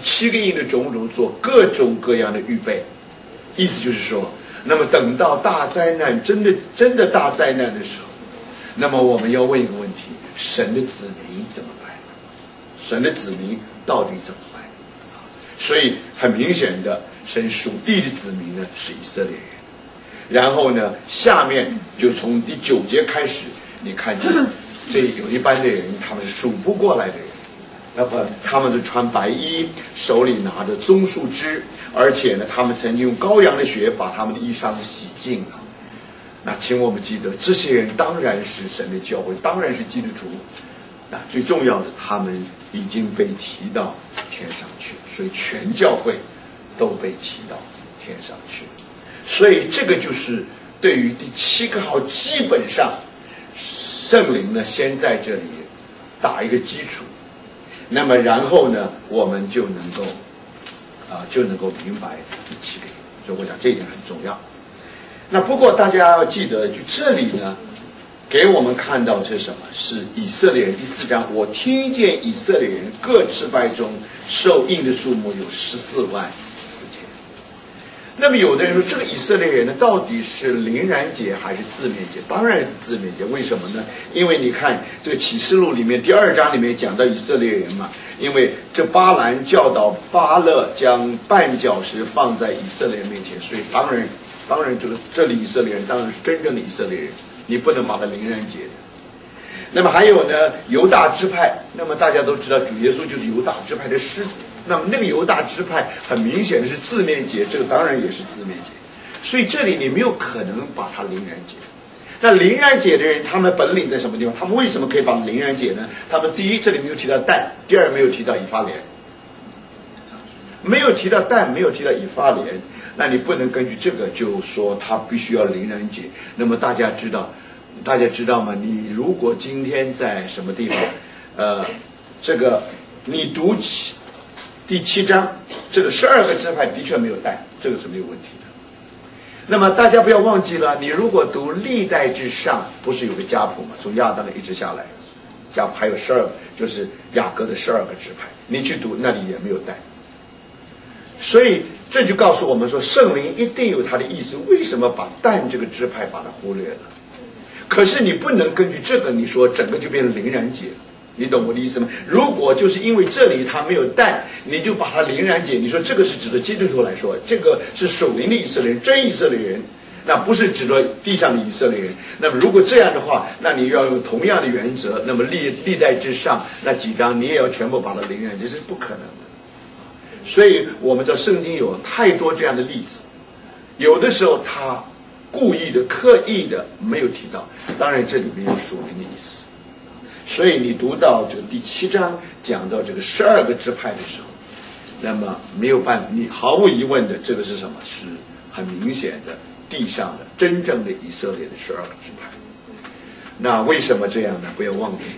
7个印的种种做各种各样的预备，意思就是说，那么等到大灾难真的大灾难的时候，那么我们要问一个问题：神的子民怎么办？神的子民到底怎么办？所以很明显的，神属地的子民呢是以色列人。然后呢，下面就从第9节开始，你看见这有一班的人，他们是数不过来的人。那么他们是穿白衣，手里拿着棕树枝，而且呢，他们曾经用羔羊的血把他们的衣裳洗净了。那请我们记得，这些人当然是神的教会，当然是基督徒。那最重要的，他们已经被提到天上去，所以全教会都被提到天上去。所以这个就是对于第7个号，基本上圣灵呢先在这里打一个基础。那么然后呢，我们就能够明白第7个，所以我讲这一点很重要。那不过大家要记得，就这里呢，给我们看到是什么？是以色列人第4章，我听见以色列人各支派中受印的数目有14万4千。那么有的人说，这个以色列人呢，到底是灵然节还是字面节？当然是字面节。为什么呢？因为你看这个启示录里面第2章里面讲到以色列人嘛，因为这巴兰教导巴勒将绊脚石放在以色列人面前，所以当然这里以色列人当然是真正的以色列人，你不能把它灵然节的。那么还有呢，犹大支派，那么大家都知道主耶稣就是犹大支派的狮子，那么那个犹大支派很明显的是字面节，这个当然也是字面节，所以这里你没有可能把它灵然节。那灵然节的人，他们本领在什么地方？他们为什么可以把灵然节呢？他们第一，这里没有提到但，第二没有提到以法莲，没有提到但，没有提到以法莲，那你不能根据这个就说他必须要灵然节。那么大家知道吗？你如果今天在什么地方，这个你读第7章，这个12个支派的确没有但，这个是没有问题的。那么大家不要忘记了，你如果读历代之上，不是有个家谱吗？从亚当一直下来，家谱还有12个，就是雅各的12个支派，你去读那里也没有但。所以这就告诉我们说，圣灵一定有他的意思。为什么把但这个支派把它忽略了？可是你不能根据这个，你说整个就变成灵然节，你懂我的意思吗？如果就是因为这里他没有但，你就把它灵然节，你说这个是指的基督徒来说，这个是属灵的以色列人，真以色列人，那不是指的地上的以色列人。那么如果这样的话，那你要用同样的原则，那么历代之上那几章你也要全部把它灵然节，这是不可能的。所以我们知道圣经有太多这样的例子，有的时候他故意的刻意的没有提到，当然这里面有属灵的意思。所以你读到这个第7章讲到这个12个支派的时候，那么没有办法，你毫无疑问的这个是什么？是很明显的地上的真正的以色列的12个支派。那为什么这样呢？不要忘记，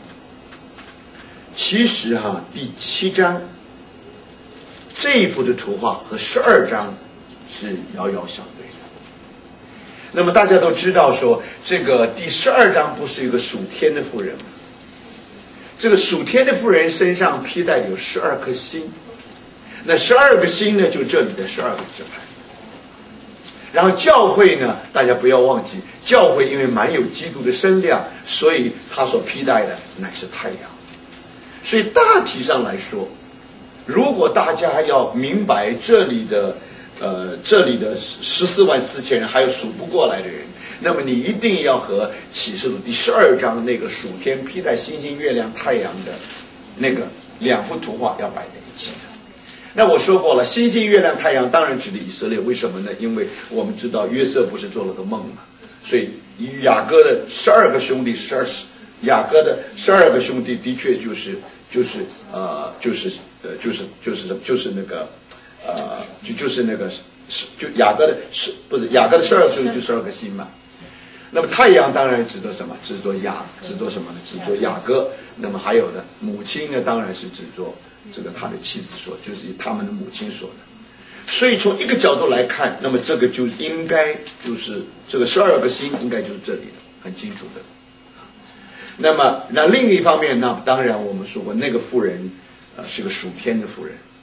其实第7章这一幅的图画和12章是遥遥相对的。那么大家都知道说，这个第12章不是一个属天的妇人吗？这个属天的妇人身上披戴有12颗星，那12个星呢，就这里的12个支派。然后教会呢，大家不要忘记，教会因为满有基督的身量，所以他所披戴的乃是太阳。所以大体上来说，如果大家要明白这里的14万4千人，还有数不过来的人，那么你一定要和启示录第12章那个属天披戴星星、月亮、太阳的那个2幅图画要摆在一起的。那我说过了，星星、月亮、太阳当然指的以色列，为什么呢？因为我们知道约瑟不是做了个梦嘛，所以雅各的12个兄弟雅各的12个兄弟的确就是雅各的雅各的12个兄弟就12个星嘛。那么太阳当然指的什么？指作什么呢？指作雅各。那么还有的母亲呢，当然是指作这个他的妻子说，就是他们的母亲说的。所以从一个角度来看，那么这个就应该就是这个12个星应该就是这里的，很清楚的。那么另一方面呢，当然我们说过那个妇人是个属天的妇人，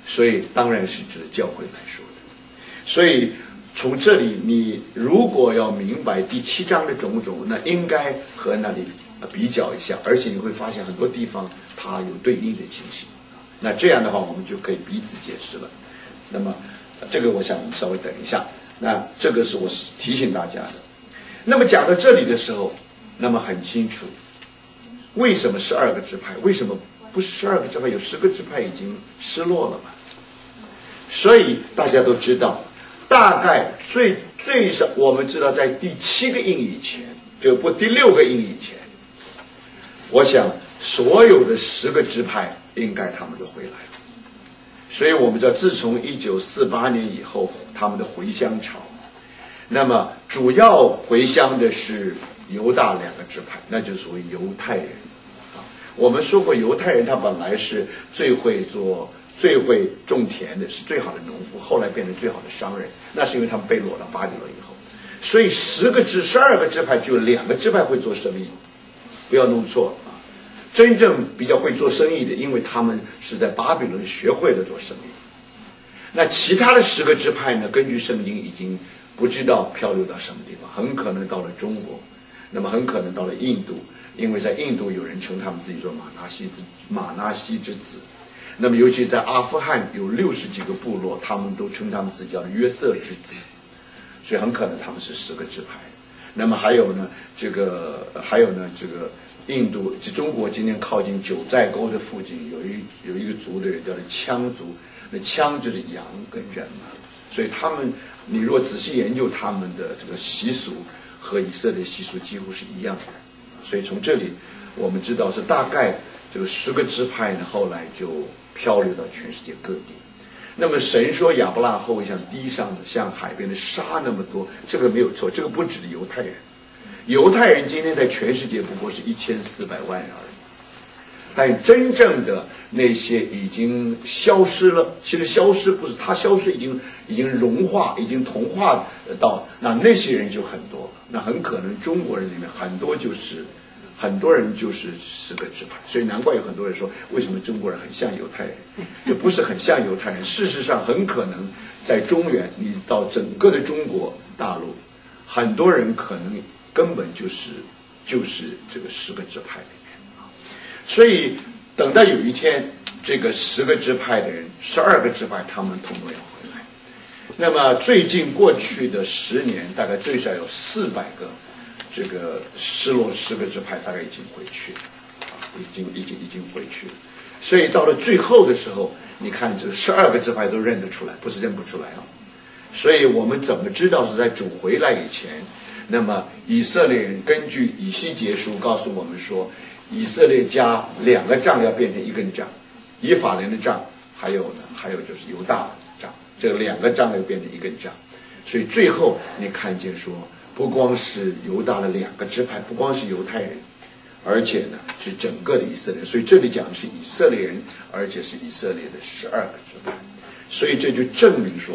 所以当然是指教会来说的。所以从这里，你如果要明白第7章的种种，那应该和那里比较一下，而且你会发现很多地方它有对应的情形。那这样的话，我们就可以彼此解释了。那么这个我想我们稍微等一下。那这个是我提醒大家的。那么讲到这里的时候，那么很清楚，为什么12个支派？为什么不是12个支派？有10个支派已经失落了嘛？所以大家都知道，大概最少我们知道，在第7个印以前，就不第6个印以前，我想所有的10个支派应该他们都回来了。所以我们知道，自从1948年以后，他们的回乡潮，那么主要回乡的是犹大2个支派，那就属于犹太人。我们说过，犹太人他本来是最会种田的，是最好的农夫，后来变成最好的商人，那是因为他们被掳到巴比伦以后。所以12个支派就有2个支派会做生意，不要弄错啊！真正比较会做生意的，因为他们是在巴比伦学会了做生意。那其他的10个支派呢，根据圣经已经不知道漂流到什么地方，很可能到了中国，那么很可能到了印度，因为在印度有人称他们自己做马纳西之子。那么尤其在阿富汗有60几个部落，他们都称他们自己叫约瑟之子，所以很可能他们是10个支派。那么还有呢，这个印度，中国今天靠近九寨沟的附近有一个族的人叫做羌族，那羌就是羊跟人嘛，所以他们你如果仔细研究他们的这个习俗和以色列习俗几乎是一样的，所以从这里我们知道是大概这个10个支派呢，后来就漂流到全世界各地。那么神说亚伯拉罕后裔像地上的像海边的沙那么多，这个没有错，这个不指犹太人。犹太人今天在全世界不过是1400万人而已，但真正的那些已经消失了，其实消失不是它消失，已经融化，已经同化到那些人就很多了。那很可能中国人里面很多人就是10个支派，所以难怪有很多人说为什么中国人很像犹太人，这不是很像犹太人，事实上很可能在中原，你到整个的中国大陆，很多人可能根本就是这个10个支派里面。所以等到有一天这个10个支派的人12个支派他们统统要回来，那么最近过去的10年大概最少有400个这个失落10个支派大概已经回去了，已经回去了。所以到了最后的时候，你看这个12个支派都认得出来，不是认不出来啊。所以我们怎么知道是在主回来以前？那么以色列人根据以西结书告诉我们说，以色列家2个杖要变成1根杖，以法莲的杖，还有就是犹大的杖，这个2个杖要变成1根杖。所以最后你看见说，不光是犹大的2个支派，不光是犹太人，而且呢是整个的以色列。所以这里讲的是以色列人，而且是以色列的12个支派。所以这就证明说，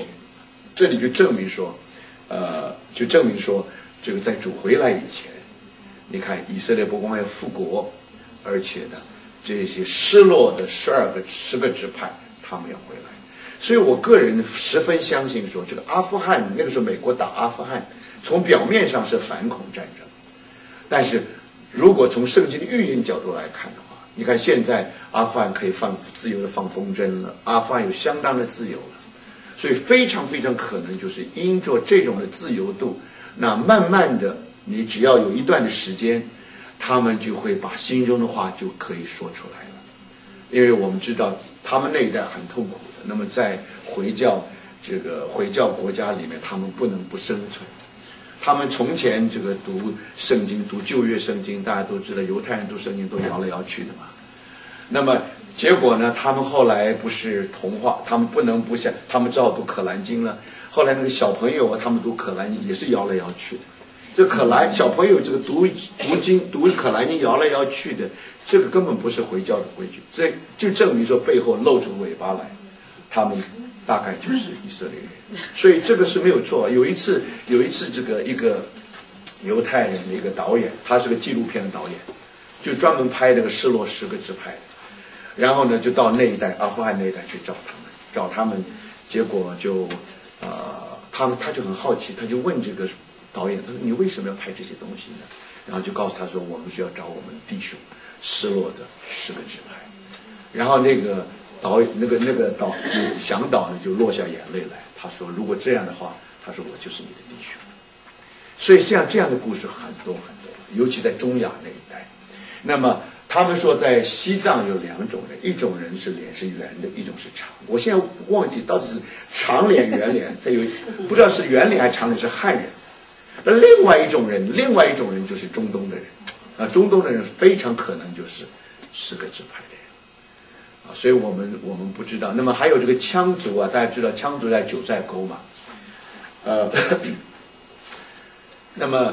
这个在主回来以前，你看以色列不光要复国，而且呢这些失落的10个支派他们要回来。所以我个人十分相信说，这个阿富汗那个时候美国打阿富汗，从表面上是反恐战争，但是如果从圣经的预言角度来看的话，你看现在阿富汗可以自由的放风筝了，阿富汗有相当的自由了，所以非常非常可能就是因着这种的自由度，那慢慢的你只要有一段的时间，他们就会把心中的话就可以说出来了。因为我们知道他们那一代很痛苦的，那么在回教国家里面，他们不能不生存。他们从前这个读圣经，读旧约圣经，大家都知道犹太人读圣经都摇来摇去的嘛。那么结果呢，他们后来不是同化，他们不能不像他们只好读可兰经了。后来那个小朋友啊，他们读可兰经也是摇来摇去的。这小朋友这个读可兰经摇来摇去的，这个根本不是回教的规矩，这就证明说背后露出尾巴来，他们大概就是以色列人。所以这个是没有错。有一次这个一个犹太人的一个导演，他是个纪录片的导演，就专门拍那个失落10个支派，然后呢就到那一带阿富汗那一带去找找他们，结果就他就很好奇，他就问这个导演，他说你为什么要拍这些东西呢？然后就告诉他说，我们是要找我们弟兄失落的10个支派。然后那个向导呢就落下眼泪来，他说如果这样的话，他说我就是你的弟兄。所以像这样的故事很多很多，尤其在中亚那一带。那么他们说在西藏有2种人，一种人是脸是圆的，一种是长。我现在忘记到底是长脸圆脸，他有不知道是圆脸还是长脸，是汉人。那另外一种人就是中东的人，中东的人非常可能就是10个支派的人，所以我们不知道。那么还有这个羌族啊，大家知道羌族在九寨沟嘛，那么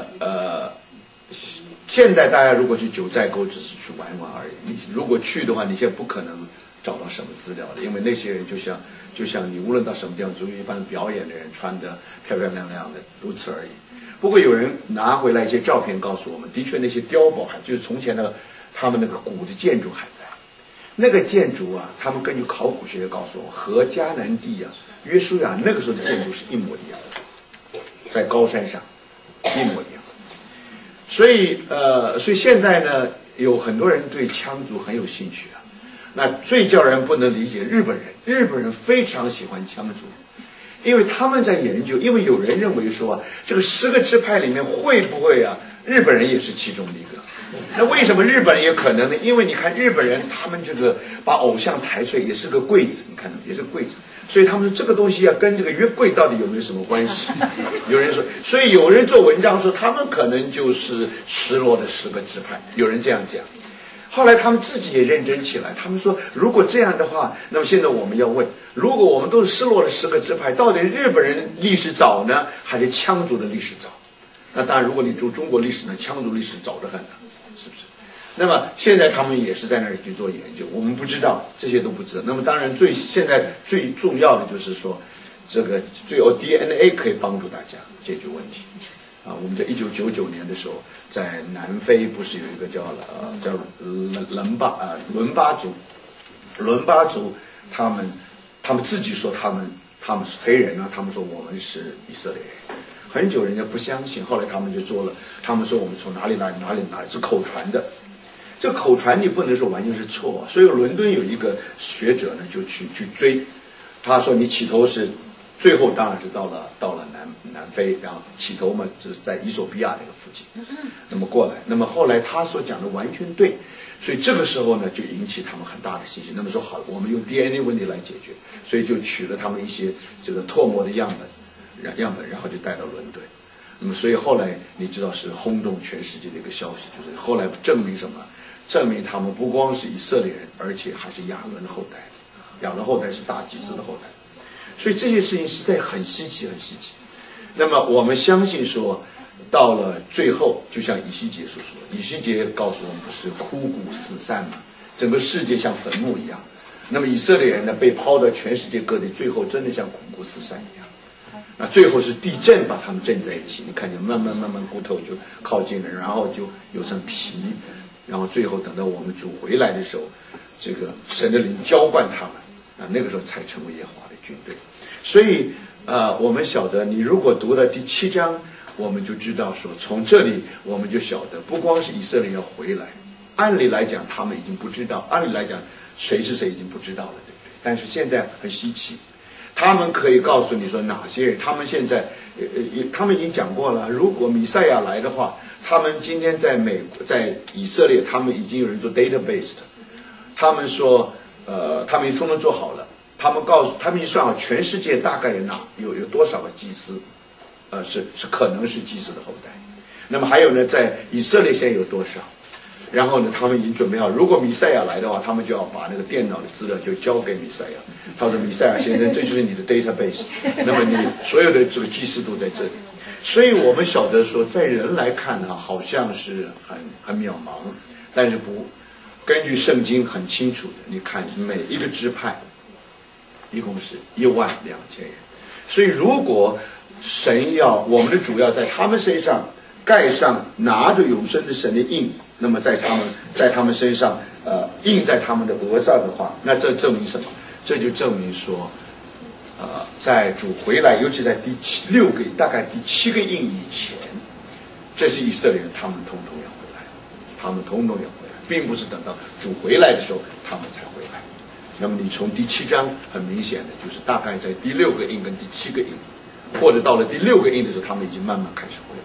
现在大家如果去九寨沟，只是去玩玩而已。你如果去的话，你现在不可能找到什么资料的，因为那些人就像你无论到什么地方，只有一般表演的人穿得漂漂亮亮的，如此而已。不过有人拿回来一些照片告诉我们，的确那些碉堡就是从前的他们那个古的建筑还在。那个建筑啊，他们根据考古学告诉我，和迦南地啊、约书亚那个时候的建筑是一模一样的，在高山上一模一样。所以现在呢，有很多人对羌族很有兴趣啊。那最叫人不能理解日本人非常喜欢羌族，因为他们在研究，因为有人认为说这个10个支派里面会不会啊，日本人也是其中的一个。那为什么日本人也可能呢？因为你看日本人他们这个把偶像抬出来也是个柜子，你看也是柜子，所以他们说这个东西啊跟这个约柜到底有没有什么关系？有人说，所以有人做文章说他们可能就是失落的10个支派，有人这样讲。后来他们自己也认真起来，他们说如果这样的话，那么现在我们要问，如果我们都是失落的10个支派，到底日本人历史早呢，还是羌族的历史早？那当然，如果你读中国历史呢，羌族历史早得很呢，是不是？那么现在他们也是在那里去做研究，我们不知道，这些都不知道。那么当然现在最重要的就是说，这个最有 DNA 可以帮助大家解决问题。我们在1999年的时候，在南非不是有一个叫伦巴族，他们自己说他们是黑人啊，他们说我们是以色列人。很久人家不相信，后来他们就做了，他们说我们从哪里来是口传的。这个口传你不能说完全是错，所以伦敦有一个学者呢就去追，他说你起头是最后当然是到了南非，然后起头嘛就是在伊索比亚那个附近，那么过来，那么后来他所讲的完全对，所以这个时候呢就引起他们很大的信心。那么说好，我们用 DNA 问题来解决，所以就取了他们一些这个唾沫的样本，然后就带到伦敦。那么所以后来你知道是轰动全世界的一个消息，就是后来证明什么？证明他们不光是以色列人，而且还是亚伦的后代。亚伦后代是大祭司的后代。所以这些事情实在很稀奇，很稀奇。那么我们相信说，到了最后，就像以西结所说，以西结告诉我们不是枯骨四散嘛，整个世界像坟墓一样。那么以色列人呢，被抛到全世界各地，最后真的像枯骨四散一样。那最后是地震把他们震在一起，你看见慢慢骨头就靠近了，然后就有层皮，然后最后等到我们主回来的时候，这个神的灵浇灌他们，那个时候才成为耶和华的军队。所以我们晓得，你如果读到第7章，我们就知道说，从这里我们就晓得，不光是以色列要回来，按理来讲他们已经不知道，按理来讲谁是谁已经不知道了，对不对？但是现在很稀奇，他们可以告诉你说哪些人，他们现在他们已经讲过了，如果弥赛亚来的话，他们今天在美国在以色列，他们已经有人做 database 的，他们说他们通通做好了，他们已经算好全世界大概有多少个祭司，是可能是祭司的后代。那么还有呢，在以色列现在有多少？然后呢，他们已经准备好，如果弥赛亚来的话，他们就要把那个电脑的资料就交给弥赛亚。他说：“弥赛亚先生，这就是你的 database， 那么你所有的这个祭司都在这里。”所以我们晓得说，在人来看呢，好像是很渺茫，但是根据圣经很清楚的，你看每一个支派一共是12000人。所以如果神要我们的主要在他们身上盖上拿着永生的神的印，那么在他们身上印在他们的额上的话，那这证明什么？这就证明说在主回来，尤其在大概第7个印以前，这是以色列人，他们统统要回来，他们统统要回来，并不是等到主回来的时候他们才回来。那么你从第7章很明显的就是大概在第6个印跟第7个印，或者到了第6个印的时候，他们已经慢慢开始回来。